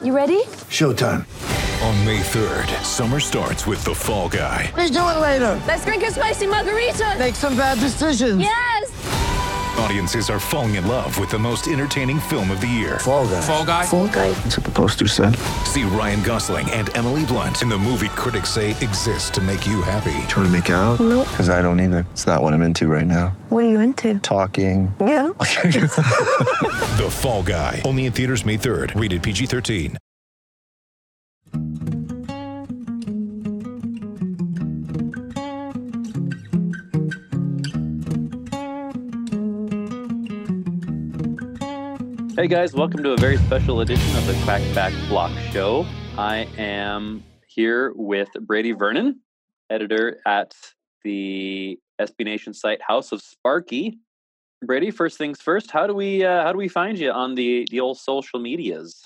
You ready? Showtime. On May 3rd, summer starts with The Fall Guy. Let's do it later. Let's drink a spicy margarita. Make some bad decisions. Yes. Audiences are falling in love with the most entertaining film of the year. Fall Guy. Fall Guy? Fall Guy. That's what the poster said. See Ryan Gosling and Emily Blunt in the movie critics say exists to make you happy. Trying to make it out? Nope. Because I don't either. It's not what I'm into right now. What are you into? Talking. Yeah. The Fall Guy. Only in theaters May 3rd. Rated PG-13. Hey guys, welcome to a very special edition of the Crackback Block Show. I am here with Brady Vernon, editor at the SB Nation site House of Sparky. Brady, first things first, how do we find you on the old social medias?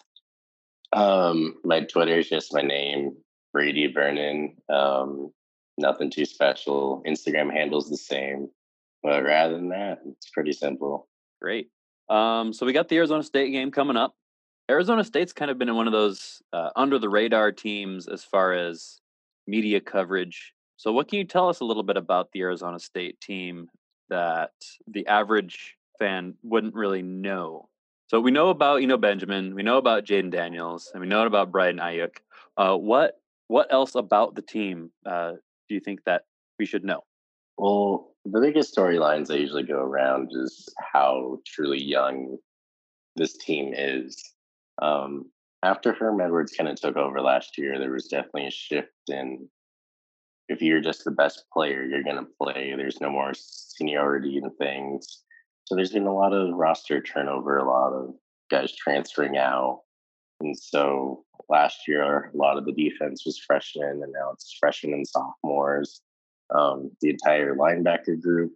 My Twitter is just my name, Brady Vernon. Nothing too special. Instagram handle's the same, but rather than that, it's pretty simple. Great. So we got the Arizona State game coming up. Arizona State's kind of been in one of those under the radar teams as far as media coverage. So what can you tell us a little bit about the Arizona State team that the average fan wouldn't really know? So we know about Benjamin, we know about Jaden Daniels, and we know about Brian Ayuk. What else about the team do you think that we should know? Well, the biggest storylines that usually go around is how truly young this team is. After Herm Edwards kind of took over last year, there was definitely a shift in if you're just the best player, you're going to play. There's no more seniority and things. So there's been a lot of roster turnover, a lot of guys transferring out. And so last year, a lot of the defense was freshmen, and now it's freshmen and sophomores. The entire linebacker group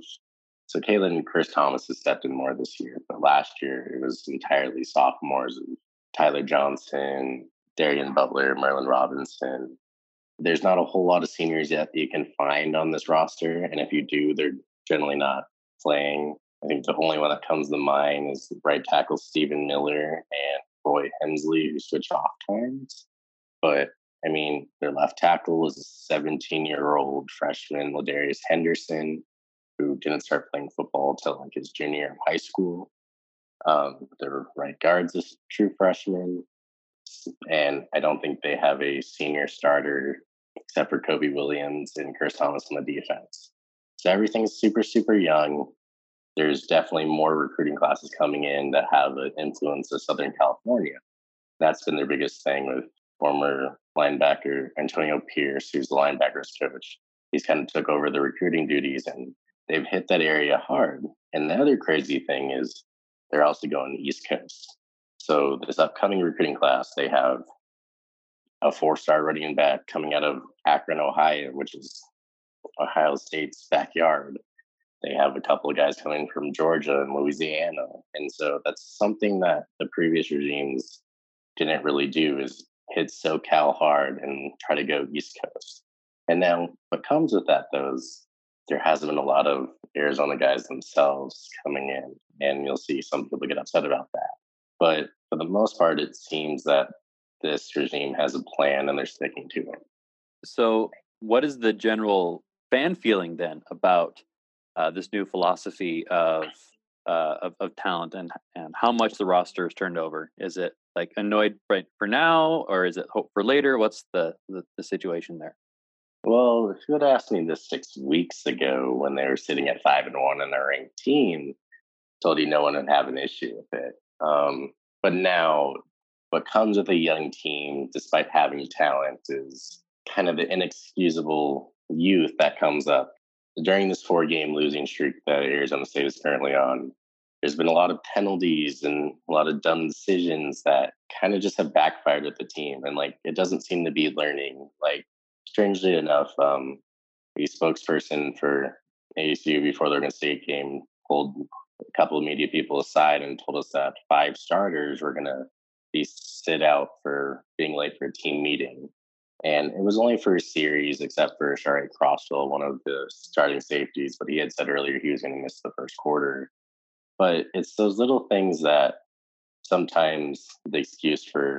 so Kalen and Chris Thomas has stepped in more this year, but last year it was entirely sophomores of Tyler Johnson, Darian Butler, Merlin Robinson. There's not a whole lot of seniors yet that you can find on this roster, and if you do, they're generally not playing. I think the only one that comes to mind is the right tackle Stephen Miller and Roy Hensley, who switch off times. But I mean, their left tackle was a 17-year-old freshman, Ladarius Henderson, who didn't start playing football until like his junior year of high school. Their right guard's a true freshman, and I don't think they have a senior starter except for Kobe Williams and Chris Thomas on the defense. So everything's super, super young. There's definitely more recruiting classes coming in that have an influence of Southern California. That's been their biggest thing with former linebacker Antonio Pierce, who's the linebackers coach. He's kind of took over the recruiting duties, and they've hit that area hard. And the other crazy thing is they're also going East Coast. So this upcoming recruiting class, they have a 4-star running back coming out of Akron, Ohio, which is Ohio State's backyard. They have a couple of guys coming from Georgia and Louisiana. And so that's something that the previous regimes didn't really do, is hit SoCal hard and try to go East Coast. And now what comes with that, though, is there hasn't been a lot of Arizona guys themselves coming in, and you'll see some people get upset about that. But for the most part, it seems that this regime has a plan and they're sticking to it. So what is the general fan feeling then about this new philosophy of talent and how much the roster is turned over? Is it like annoyed right for now, or is it hope for later? What's the situation there? Well, if you had asked me this 6 weeks ago when they were sitting at 5-1 and a ranked team, told you no one would have an issue with it. But now what comes with a young team, despite having talent, is kind of the inexcusable youth that comes up. During this 4-game losing streak that Arizona State is currently on, there's been a lot of penalties and a lot of dumb decisions that kind of just have backfired with the team. And like, it doesn't seem to be learning. Like, strangely enough, the spokesperson for ASU before the Oregon State game pulled a couple of media people aside and told us that 5 starters were going to be sit out for being late for a team meeting. And it was only for a series, except for Shari Crossville, one of the starting safeties, but he had said earlier he was going to miss the first quarter. But it's those little things that sometimes the excuse for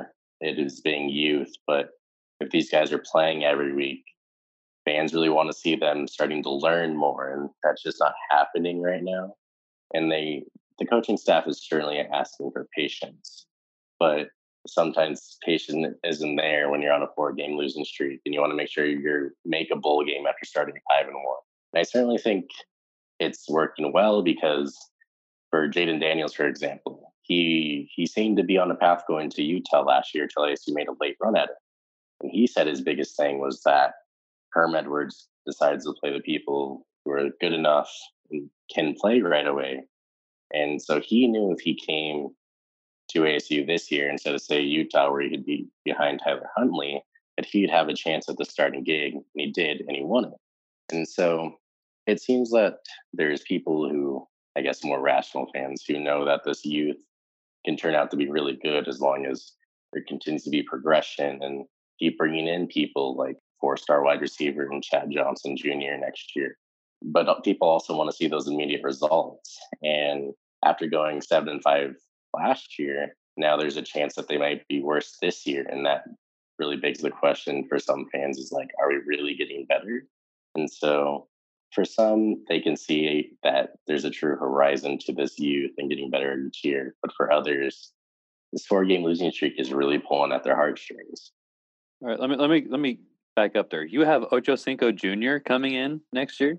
it is being youth. But if these guys are playing every week, fans really want to see them starting to learn more, and that's just not happening right now. And the coaching staff is certainly asking for patience, but sometimes patience isn't there when you're on a 4-game losing streak, and you want to make sure you make a bowl game after starting 5-1. And I certainly think it's working well because for Jaden Daniels, for example, he seemed to be on a path going to Utah last year till ASU made a late run at it. And he said his biggest thing was that Herm Edwards decides to play the people who are good enough and can play right away. And so he knew if he came to ASU this year instead of, say, Utah, where he could be behind Tyler Huntley, that he'd have a chance at the starting gig. And he did, and he won it. And so it seems that there's people who, I guess more rational fans, who know that this youth can turn out to be really good as long as there continues to be progression and keep bringing in people like 4-star wide receiver and Chad Johnson Jr. next year. But people also want to see those immediate results. And after going 7-5 last year, now there's a chance that they might be worse this year. And that really begs the question for some fans is like, are we really getting better? And so for some, they can see that there's a true horizon to this youth and getting better each year. But for others, this 4-game losing streak is really pulling at their heartstrings. All right, let me back up there. You have Ocho Cinco Jr. coming in next year?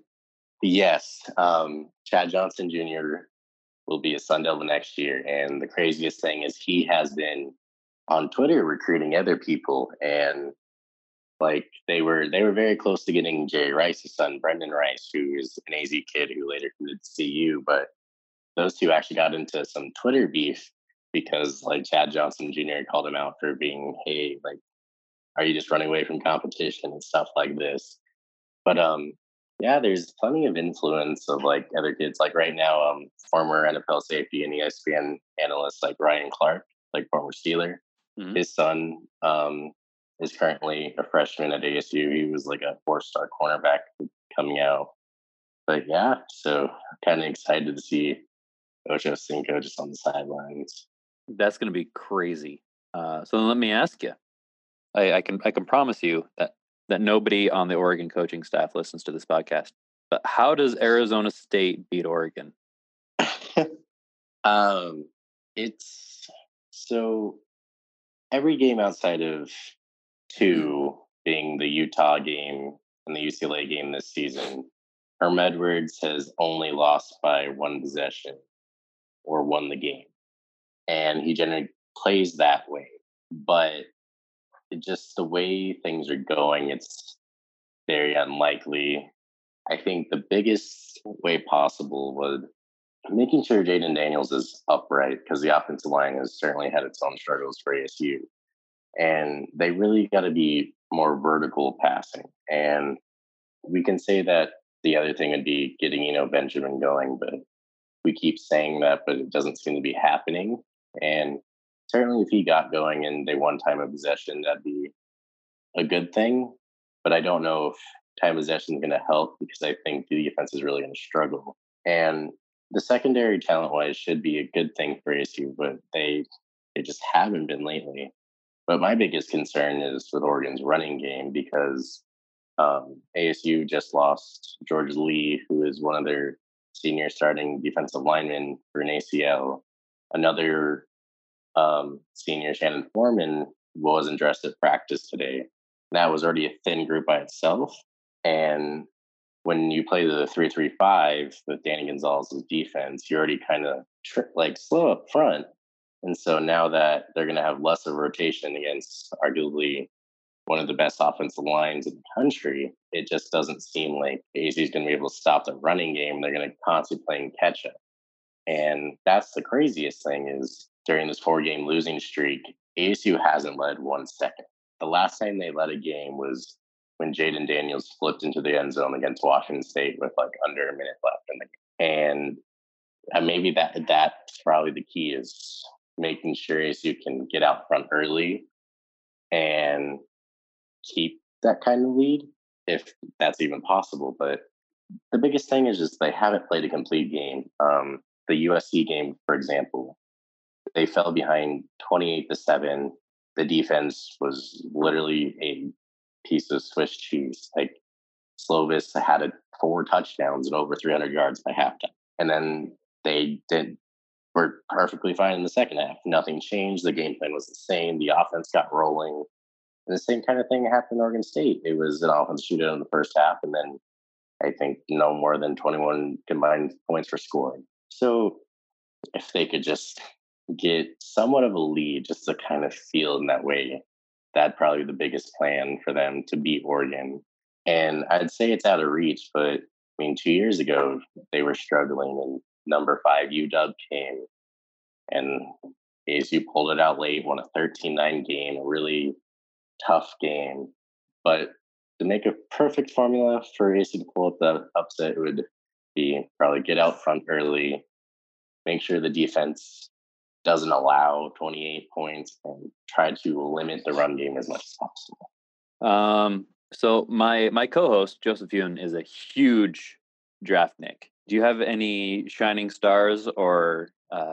Yes. Chad Johnson Jr. will be a Sun Devil next year. And the craziest thing is he has been on Twitter recruiting other people. And like they were very close to getting Jerry Rice's son, Brendan Rice, who is an AZ kid who later committed to CU. But those two actually got into some Twitter beef because like Chad Johnson Jr. called him out for being, hey, like, are you just running away from competition and stuff like this? But yeah, there's plenty of influence of like other kids. Like right now, former NFL safety and ESPN analyst like Ryan Clark, like former Steeler, his son is currently a freshman at ASU. He was like a 4-star cornerback coming out. But yeah, so kind of excited to see Ocho Cinco just on the sidelines. That's going to be crazy. So then let me ask you. I can promise you that nobody on the Oregon coaching staff listens to this podcast. But how does Arizona State beat Oregon? It's so every game outside of 2 being the Utah game and the UCLA game this season, Herm Edwards has only lost by 1 possession or won the game. And he generally plays that way. But just the way things are going, it's very unlikely. I think the biggest way possible was making sure Jaden Daniels is upright, because the offensive line has certainly had its own struggles for ASU. And they really got to be more vertical passing. And we can say that the other thing would be getting, Benjamin going, but we keep saying that, but it doesn't seem to be happening. And certainly if he got going and they won time of possession, that'd be a good thing. But I don't know if time of possession is going to help, because I think the defense is really going to struggle. And the secondary talent-wise should be a good thing for ASU, but they just haven't been lately. But my biggest concern is with Oregon's running game, because ASU just lost George Lee, who is one of their senior starting defensive linemen, for an ACL. Another senior, Shannon Foreman, wasn't dressed at practice today. That was already a thin group by itself. And when you play the 3-3-5 with Danny Gonzalez's defense, you're already kind of slow up front. And so now that they're going to have less of a rotation against arguably one of the best offensive lines in the country, it just doesn't seem like ASU is going to be able to stop the running game. They're going to constantly playing catch up. And that's the craziest thing, is during this 4-game losing streak, ASU hasn't led 1 second. The last time they led a game was when Jaden Daniels flipped into the end zone against Washington State with under a minute left in the game. And maybe that's probably the key, is making sure ASU can get out front early and keep that kind of lead, if that's even possible. But the biggest thing is just they haven't played a complete game. The USC game, for example, they fell behind 28-7 the defense was literally a piece of Swiss cheese. Like Slovis had 4 touchdowns and over 300 yards by halftime, and then were perfectly fine in the second half. Nothing changed. The game plan was the same. The offense got rolling. And the same kind of thing happened in Oregon State. It was an offense shootout in the first half, and then I think no more than 21 combined points for scoring. So if they could just get somewhat of a lead, just to kind of feel in that way, that'd probably be the biggest plan for them to beat Oregon. And I'd say it's out of reach, but I mean, 2 years ago, they were struggling, and number 5 UW came, and ASU pulled it out late, won a 13-9 game, a really tough game. But to make a perfect formula for ASU to pull up the upset would be probably get out front early, make sure the defense doesn't allow 28 points, and try to limit the run game as much as possible. So my co-host Joseph Yoon is a huge draft Nick. Do you have any shining stars or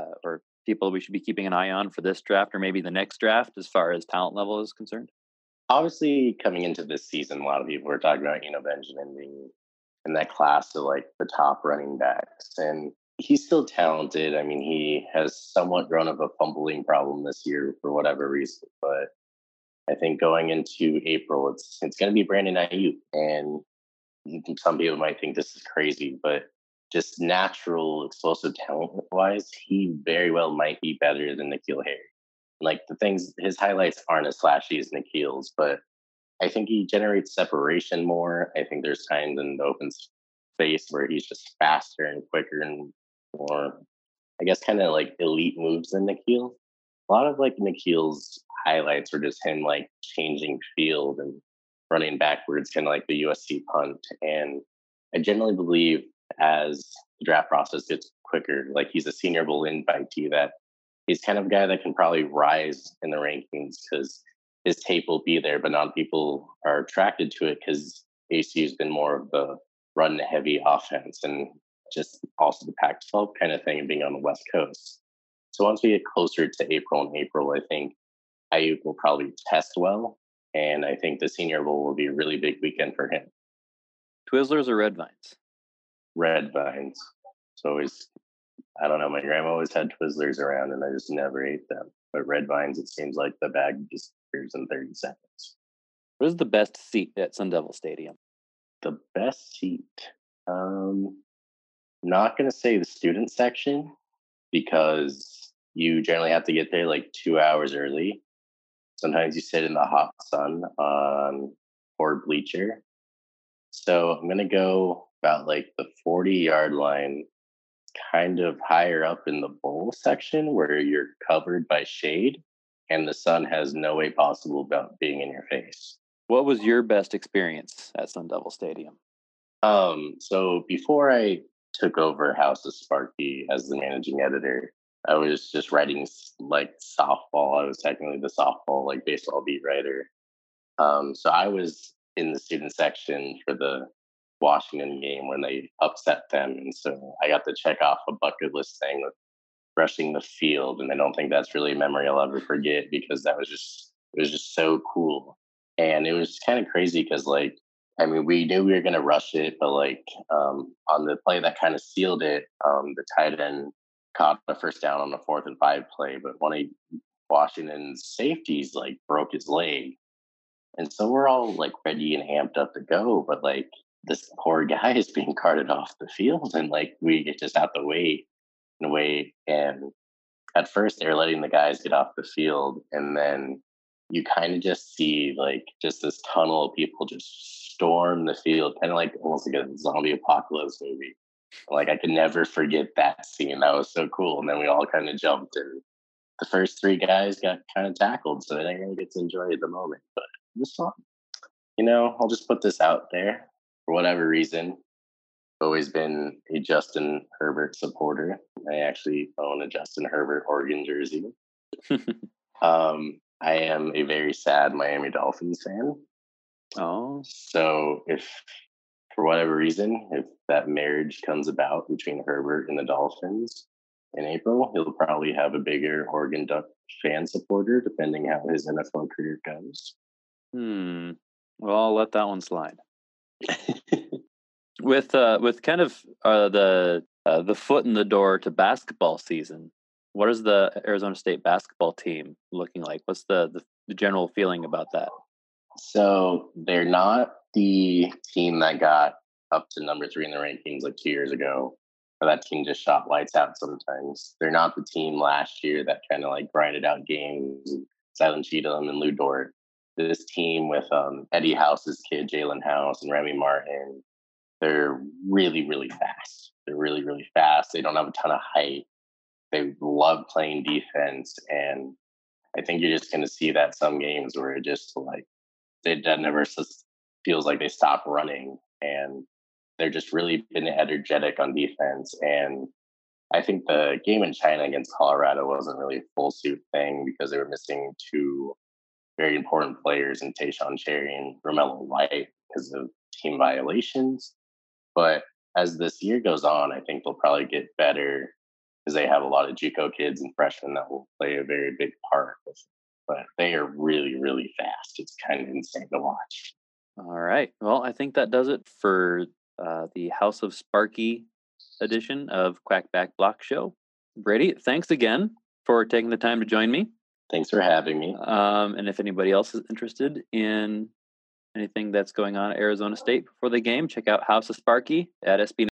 people we should be keeping an eye on for this draft or maybe the next draft as far as talent level is concerned? Obviously, coming into this season, a lot of people were talking about Benjamin being in that class of like the top running backs, and he's still talented. I mean, he has somewhat grown up a fumbling problem this year for whatever reason, but I think going into April, it's going to be Brandon Ayuk, and some people might think this is crazy, but just natural explosive talent wise, he very well might be better than N'Keal Harry. Like his highlights aren't as flashy as N'Keal's, but I think he generates separation more. I think there's times in the open space where he's just faster and quicker and more, I guess, kind of like elite moves than N'Keal. A lot of like N'Keal's highlights are just him like changing field and running backwards, kind of like the USC punt. And I generally believe as the draft process gets quicker, like he's a Senior Bowl invitee, that he's kind of a guy that can probably rise in the rankings because his tape will be there, but not people are attracted to it because ASU has been more of the run heavy offense and just also the Pac-12 kind of thing and being on the West Coast. So once we get closer to April, I think Ayuk will probably test well. And I think the Senior Bowl will be a really big weekend for him. Twizzlers or Red Vines? Red Vines. It's always, I don't know, my grandma always had Twizzlers around and I just never ate them. But Red Vines, it seems like the bag disappears in 30 seconds. What is the best seat at Sun Devil Stadium? The best seat? Not going to say the student section because you generally have to get there like 2 hours early. Sometimes you sit in the hot sun on or bleacher. So I'm going to go about like the 40-yard line, kind of higher up in the bowl section where you're covered by shade and the sun has no way possible about being in your face. What was your best experience at Sun Devil Stadium? So before I took over House of Sparky as the managing editor, I was just writing like softball. I was technically the softball, like baseball beat writer. So I was in the student section for the Washington game when they upset them. And so I got to check off a bucket list thing with rushing the field. And I don't think that's really a memory I'll ever forget because it was just so cool. And it was kind of crazy because like, I mean, we knew we were going to rush it, but like on the play that kind of sealed it, the tight end caught a first down on the 4th and 5 play, but one of Washington's safeties like broke his leg. And so we're all like ready and amped up to go, but like this poor guy is being carted off the field and like we just have to wait and wait. And at first they were letting the guys get off the field, and then you kind of just see like just this tunnel of people just storm the field, kind of like almost like a zombie apocalypse movie. Like I could never forget that scene. That was so cool. And then we all kind of jumped, and the first 3 guys got kind of tackled, so I didn't really get to enjoy the moment. But it was fun. I'll just put this out there. For whatever reason, I've always been a Justin Herbert supporter. I actually own a Justin Herbert Oregon jersey. I am a very sad Miami Dolphins fan. Oh. So if, for whatever reason, if that marriage comes about between Herbert and the Dolphins, in April, he'll probably have a bigger Oregon Duck fan supporter, depending how his NFL career goes. Well, I'll let that one slide. With kind of the foot in the door to basketball season, what is the Arizona State basketball team looking like? What's the general feeling about that? So they're not the team that got up to number 3 in the rankings like 2 years ago, or that team just shot lights out sometimes. They're not the team last year that kind of like grinded out games, Silent Cheatham and Lou Dort. This team with Eddie House's kid, Jalen House, and Remy Martin, they're really, really fast. They're really, really fast. They don't have a ton of height. They love playing defense. And I think you're just going to see that some games where it just like, it never feels like they stop running. And they're just really been energetic on defense. And I think the game in China against Colorado wasn't really a full suit thing because they were missing 2 very important players in Tayshaun Cherry and Romello White because of team violations. But as this year goes on, I think they'll probably get better because they have a lot of JUCO kids and freshmen that will play a very big part with it. But they are really, really fast. It's kind of insane to watch. All right. Well, I think that does it for the House of Sparky edition of Quackback Block Show. Brady, thanks again for taking the time to join me. Thanks for having me. And if anybody else is interested in anything that's going on at Arizona State before the game, check out House of Sparky at SB